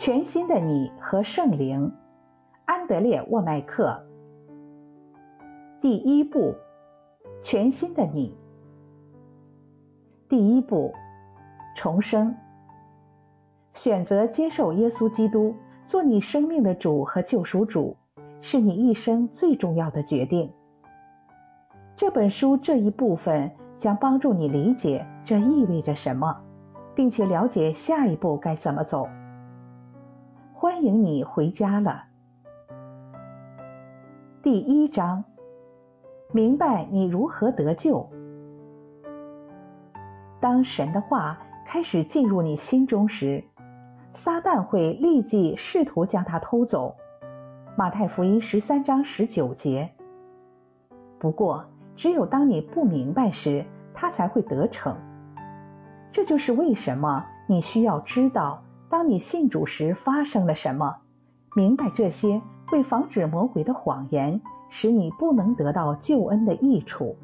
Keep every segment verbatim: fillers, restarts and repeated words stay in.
全新的你和圣灵，安德烈·沃麦克。第一步，全新的你。第一步，重生。选择接受耶稣基督做你生命的主和救赎主，是你一生最重要的决定。这本书这一部分将帮助你理解这意味着什么，并且了解下一步该怎么走。欢迎你回家了。第一章，明白你如何得救。当神的话开始进入你心中时，撒旦会立即试图将它偷走。马太福音十三章十九节。不过，只有当你不明白时，它才会得逞。这就是为什么你需要知道，当你信主时发生了什么。明白这些会防止魔鬼的谎言，使你不能得到救恩的益处。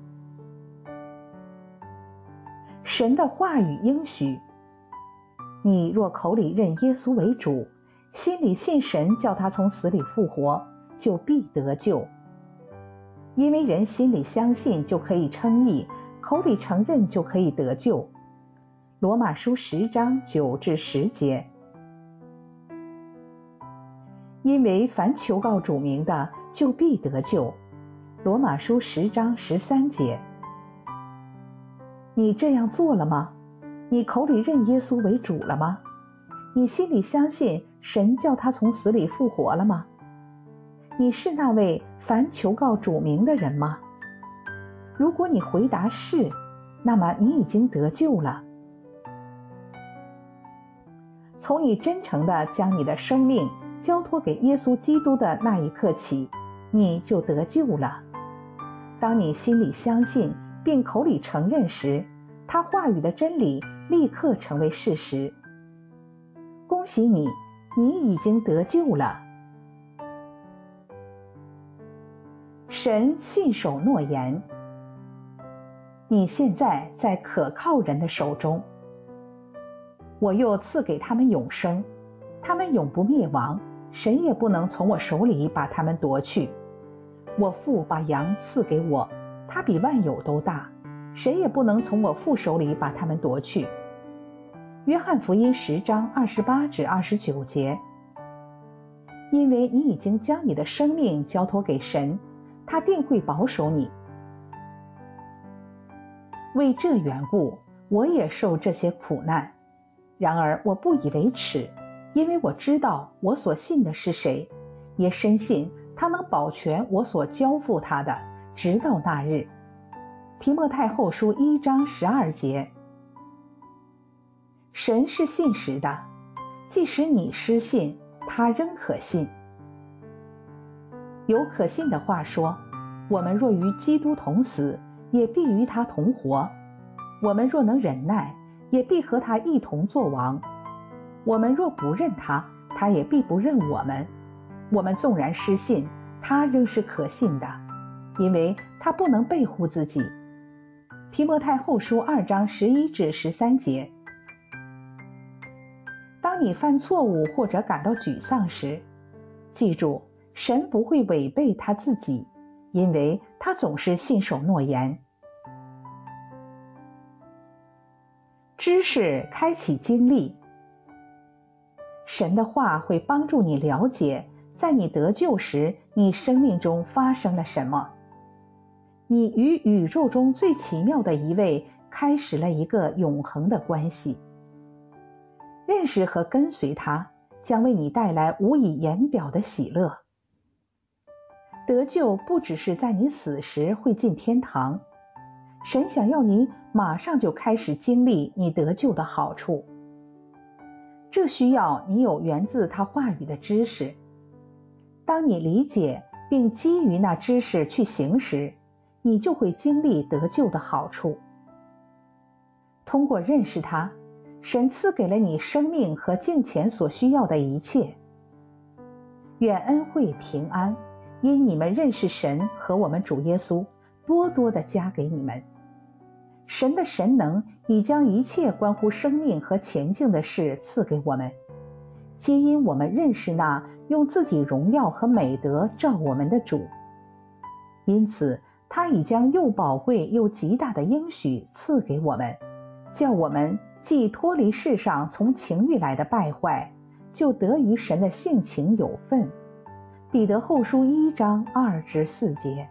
神的话语应许，你若口里认耶稣为主，心里信神叫他从死里复活，就必得救。因为人心里相信就可以称义，口里承认就可以得救。罗马书十章九至十节。因为凡求告主名的，就必得救。罗马书十章十三节。你这样做了吗？你口里认耶稣为主了吗？你心里相信神叫他从死里复活了吗？你是那位凡求告主名的人吗？如果你回答是，那么你已经得救了。从你真诚地将你的生命交托给耶稣基督的那一刻起，你就得救了。当你心里相信并口里承认时，他话语的真理立刻成为事实。恭喜你，你已经得救了。神信守诺言。你现在在可靠人的手中。我又赐给他们永生，他们永不灭亡，谁也不能从我手里把他们夺去。我父把羊赐给我，他比万有都大，谁也不能从我父手里把他们夺去。约翰福音十章二十八至二十九节。因为你已经将你的生命交托给神，他定会保守你。为这缘故，我也受这些苦难，然而我不以为耻，因为我知道我所信的是谁，也深信他能保全我所交付他的，直到那日。提摩太后书一章十二节。神是信实的，即使你失信，他仍可信。有可信的话说，我们若与基督同死，也必与他同活；我们若能忍耐，也必和他一同作王。我们若不认他，他也必不认我们。我们纵然失信，他仍是可信的，因为他不能背乎自己。提摩太后书二章十一至十三节。当你犯错误或者感到沮丧时，记住，神不会违背他自己，因为他总是信守诺言。知识开启经历。神的话会帮助你了解，在你得救时，你生命中发生了什么。你与宇宙中最奇妙的一位开始了一个永恒的关系。认识和跟随他，将为你带来无以言表的喜乐。得救不只是在你死时会进天堂，神想要你马上就开始经历你得救的好处。这需要你有源自他话语的知识。当你理解并基于那知识去行时，你就会经历得救的好处。通过认识他，神赐给了你生命和敬虔所需要的一切。愿恩惠平安因你们认识神和我们主耶稣，多多地加给你们。神的神能已将一切关乎生命和前进的事赐给我们， 皆因我们认识那用自己荣耀和美德照我们的主。因此他已将又宝贵又极大的应许赐给我们，叫我们既脱离世上从情欲来的败坏，就得与神的性情有份。彼得后书一章二至四节。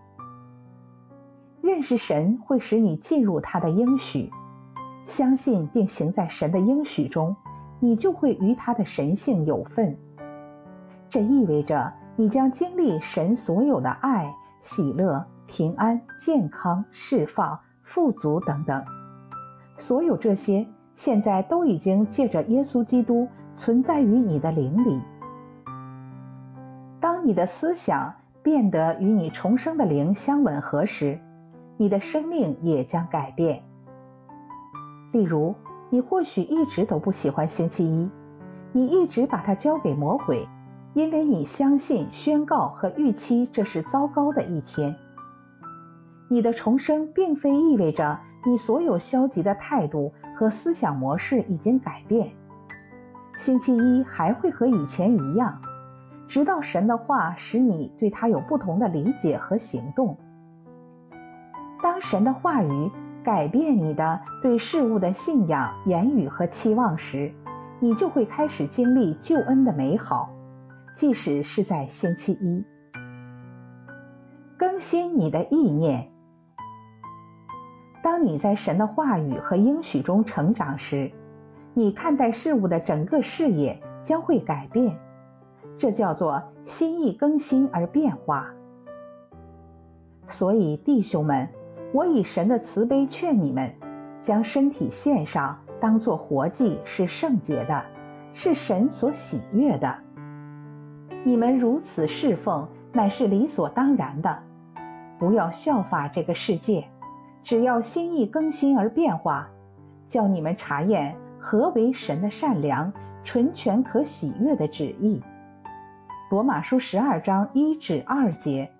认识神会使你进入他的应许，相信并行在神的应许中，你就会与他的神性有份。这意味着你将经历神所有的爱、喜乐、平安、健康、释放、富足等等。所有这些现在都已经借着耶稣基督存在于你的灵里。当你的思想变得与你重生的灵相吻合时，你的生命也将改变。例如，你或许一直都不喜欢星期一，你一直把它交给魔鬼，因为你相信、宣告和预期这是糟糕的一天。你的重生并非意味着你所有消极的态度和思想模式已经改变。星期一还会和以前一样，直到神的话使你对它有不同的理解和行动。当神的话语改变你的对事物的信仰、言语和期望时，你就会开始经历救恩的美好，即使是在星期一。更新你的意念。当你在神的话语和应许中成长时，你看待事物的整个视野将会改变，这叫做心意更新而变化。所以弟兄们，我以神的慈悲劝你们，将身体献上，当作活祭，是圣洁的，是神所喜悦的。你们如此侍奉，乃是理所当然的。不要效法这个世界，只要心意更新而变化，叫你们查验何为神的善良、纯全可喜悦的旨意。罗马书十二章一至二节。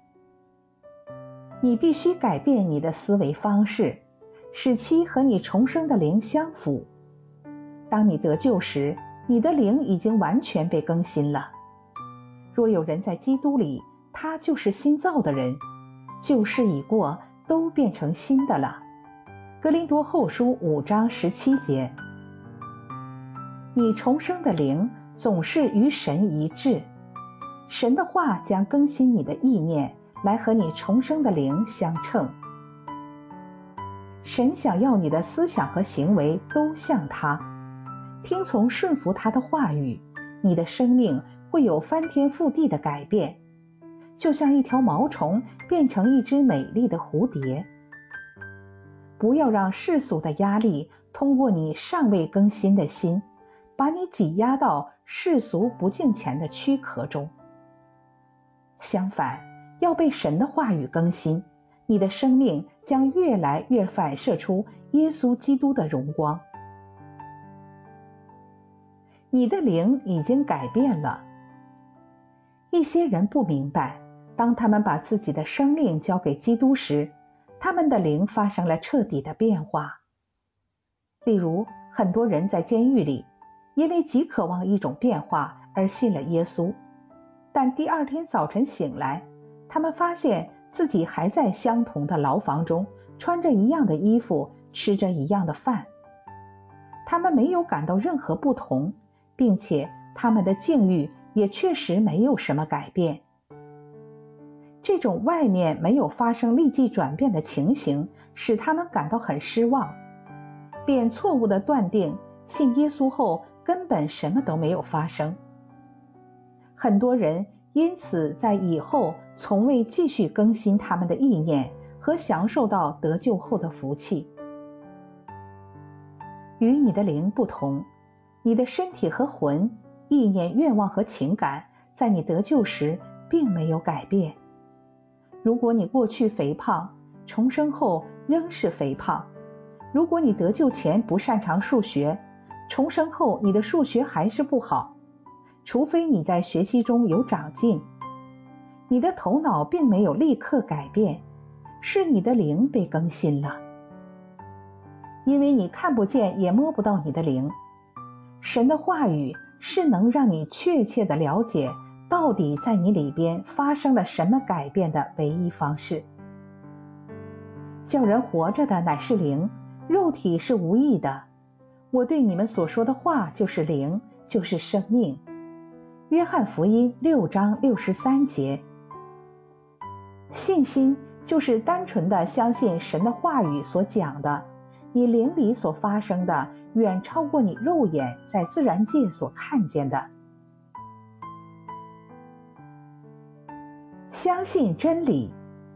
你必须改变你的思维方式，使其和你重生的灵相符。当你得救时，你的灵已经完全被更新了。若有人在基督里，他就是新造的人，旧事已过，都变成新的了。哥林多后书五章十七节。你重生的灵总是与神一致，神的话将更新你的意念，来和你重生的灵相称。神想要你的思想和行为都像他，听从顺服他的话语，你的生命会有翻天覆地的改变，就像一条毛虫变成一只美丽的蝴蝶。不要让世俗的压力通过你尚未更新的心，把你挤压到世俗不敬虔的躯壳中。相反，要被神的话语更新，你的生命将越来越反射出耶稣基督的荣光。你的灵已经改变了。一些人不明白，当他们把自己的生命交给基督时，他们的灵发生了彻底的变化。例如，很多人在监狱里，因为极渴望一种变化而信了耶稣，但第二天早晨醒来，他们发现自己还在相同的牢房中，穿着一样的衣服，吃着一样的饭。他们没有感到任何不同，并且他们的境遇也确实没有什么改变。这种外面没有发生立即转变的情形，使他们感到很失望，便错误地断定信耶稣后根本什么都没有发生。很多人因此在以后从未继续更新他们的意念和享受到得救后的福气。与你的灵不同，你的身体和魂、意念、愿望和情感在你得救时并没有改变。如果你过去肥胖，重生后仍是肥胖；如果你得救前不擅长数学，重生后你的数学还是不好，除非你在学习中有长进。你的头脑并没有立刻改变，是你的灵被更新了。因为你看不见也摸不到你的灵，神的话语是能让你确切地了解到底在你里边发生了什么改变的唯一方式。叫人活着的乃是灵，肉体是无益的。我对你们所说的话就是灵，就是生命。约翰福音六章六十三节。信心就是单纯的相信神的话语所讲的，你灵里所发生的远超过你肉眼在自然界所看见的。相信真理。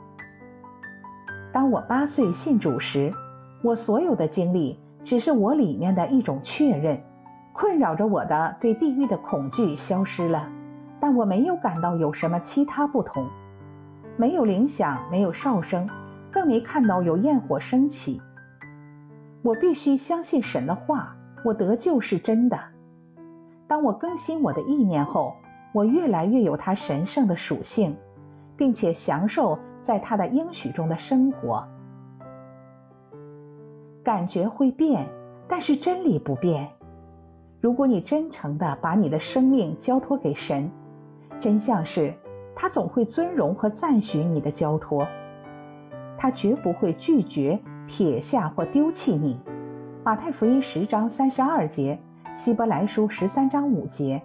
当我八岁信主时，我所有的经历只是我里面的一种确认，困扰着我的对地狱的恐惧消失了，但我没有感到有什么其他不同，没有铃响，没有哨声，更没看到有焰火升起。我必须相信神的话，我得救是真的。当我更新我的意念后，我越来越有他神圣的属性，并且享受在他的应许中的生活。感觉会变，但是真理不变。如果你真诚地把你的生命交托给神，真相是他总会尊荣和赞许你的交托，他绝不会拒绝、撇下或丢弃你。马太福音十章三十二节，希伯来书十三章五节。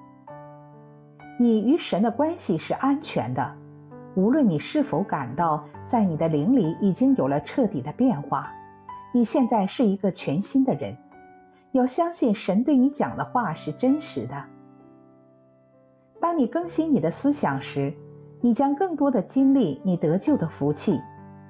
你与神的关系是安全的，无论你是否感到在你的灵里已经有了彻底的变化，你现在是一个全新的人。要相信神对你讲的话是真实的。当你更新你的思想时，你将更多的经历你得救的福气。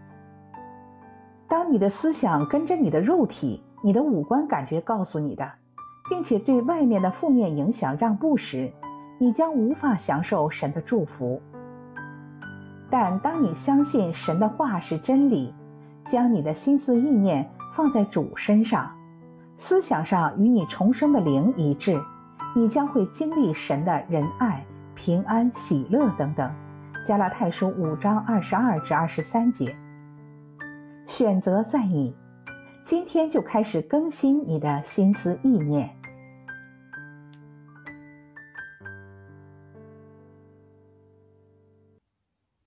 当你的思想跟着你的肉体、你的五官感觉告诉你的，并且对外面的负面影响让步时，你将无法享受神的祝福。但当你相信神的话是真理，将你的心思意念放在主身上，思想上与你重生的灵一致，你将会经历神的仁爱、平安、喜乐等等。加拉太书五章二十二至二十三节。选择在你，今天就开始更新你的心思意念。